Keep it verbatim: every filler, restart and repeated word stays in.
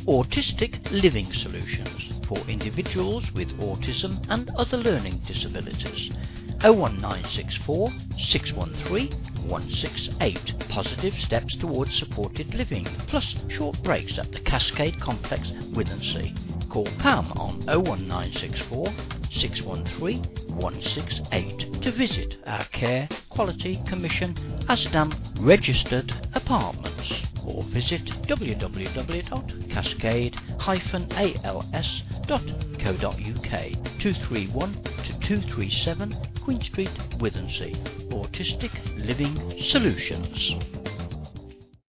Autistic Living Solutions for individuals with autism and other learning disabilities. oh one nine six four, six one three, one six eight. Positive steps towards supported living, plus short breaks at the Cascade Complex, Withensea. Call Pam on oh one nine six four, six one three, one six eight to visit our Care Quality Commission ASDAM registered apartments, or visit w w w dot cascade dash a l s dot co dot u k. two three one to two three seven Queen Street, Withensea. Autistic Living Solutions.